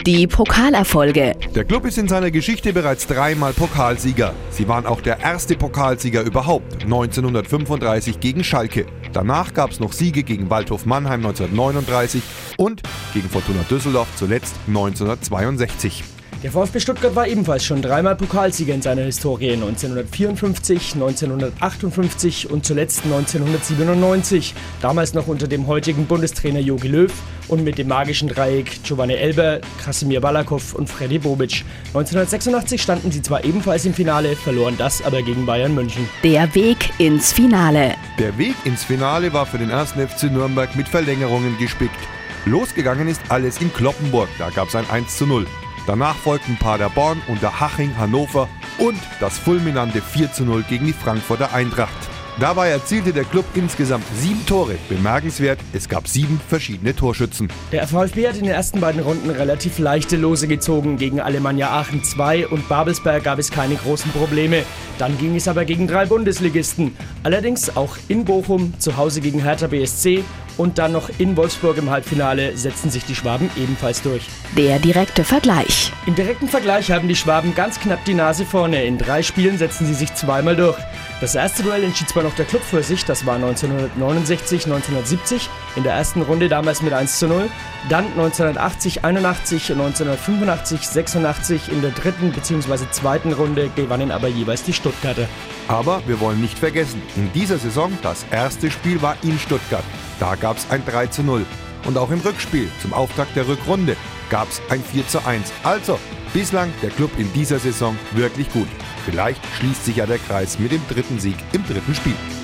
Die Pokalerfolge. Der Klub ist in seiner Geschichte bereits 3-mal Pokalsieger. Sie waren auch der erste Pokalsieger überhaupt, 1935 gegen Schalke. Danach gab es noch Siege gegen Waldhof Mannheim 1939 und gegen Fortuna Düsseldorf zuletzt 1962. Der VfB Stuttgart war ebenfalls schon 3-mal Pokalsieger in seiner Historie, 1954, 1958 und zuletzt 1997. Damals noch unter dem heutigen Bundestrainer Jogi Löw und mit dem magischen Dreieck Giovanni Elber, Krasimir Balakow und Freddy Bobic. 1986 standen sie zwar ebenfalls im Finale, verloren das aber gegen Bayern München. Der Weg ins Finale. Der Weg ins Finale war für den 1. FC Nürnberg mit Verlängerungen gespickt. Losgegangen ist alles in Cloppenburg, da gab es ein 1:0. Danach folgten Paderborn, Unterhaching, Hannover und das fulminante 4:0 gegen die Frankfurter Eintracht. Dabei erzielte der Klub insgesamt 7 Tore. Bemerkenswert, es gab 7 verschiedene Torschützen. Der VfB hat in den ersten beiden Runden relativ leichte Lose gezogen. Gegen Alemannia Aachen 2 und Babelsberg gab es keine großen Probleme. Dann ging es aber gegen 3 Bundesligisten. Allerdings auch in Bochum, zu Hause gegen Hertha BSC und dann noch in Wolfsburg im Halbfinale setzten sich die Schwaben ebenfalls durch. Der direkte Vergleich. Im direkten Vergleich haben die Schwaben ganz knapp die Nase vorne. In 3 Spielen setzten sie sich zweimal durch. Das erste Duell entschied zwar noch der Klub für sich, das war 1969, 1970, in der ersten Runde damals mit 1:0. Dann 1980, 81 und 1985, 86 in der dritten bzw. zweiten Runde gewannen aber jeweils die Stuttgarter. Aber wir wollen nicht vergessen, in dieser Saison das erste Spiel war in Stuttgart. Da gab es ein 3:0. Und auch im Rückspiel zum Auftakt der Rückrunde gab es ein 4:1. Also bislang der Klub in dieser Saison wirklich gut. Vielleicht schließt sich ja der Kreis mit dem 3. Sieg im 3. Spiel.